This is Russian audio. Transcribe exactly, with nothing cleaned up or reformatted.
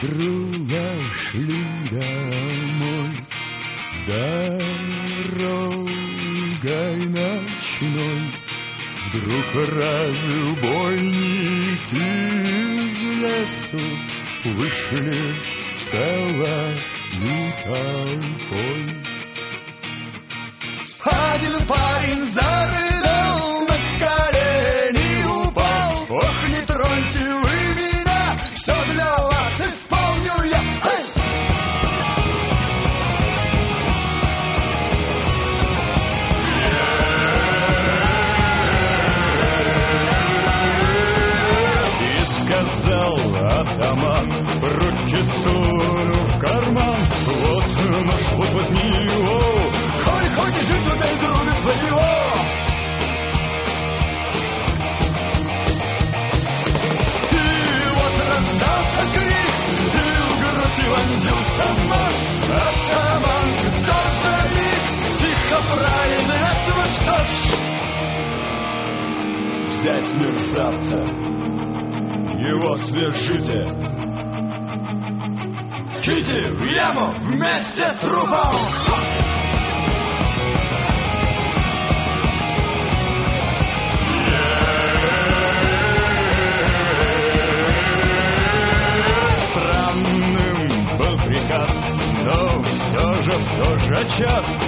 друга шли домой дорогой ночной. Вдруг разбойники из лесу вышли целой толпой. Один парень зарыдал, на колени упал. Ох, не троньте вы меня, все для вас исполню я. Эй! И сказал атаман, руки сунул в карман. Вот нож, вот возьми его, хоть, хоть жить убей друга твоего. И вот раздался крик, и в грудь вонзился нож. Атаман гордоник, тихо произнес: что ж, взять мерзавца, его свяжите, киньте в яму вместе с трупом. Странным был приказ, но все же в тот же час